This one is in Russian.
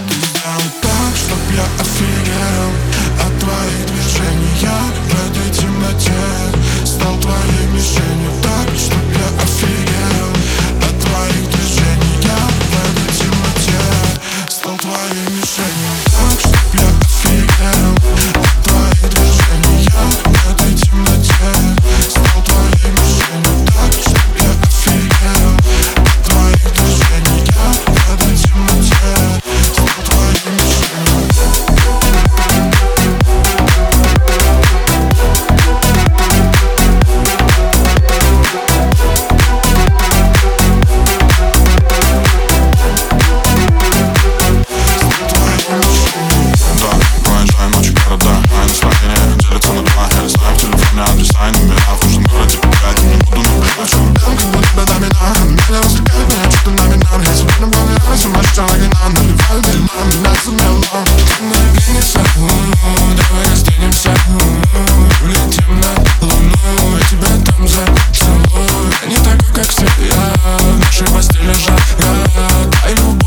Ты сделай так, чтоб я офигел от твоих движений. Я в этой темноте стал твоей мишенью. Так, чтоб я офигел от твоих движений. Я в этой темноте стал твоей мишенью. Так, чтоб я офигел от твоих движений. Я в этой темноте стал твоей мишенью. Так, чтоб я офигел от твоих движений. Я в этой темноте стал твоей мишенью. Давай останемся, улетим на луну, я тебя там зацелую. Я не такой, как все, я в нашей постели жара. Дай любовь.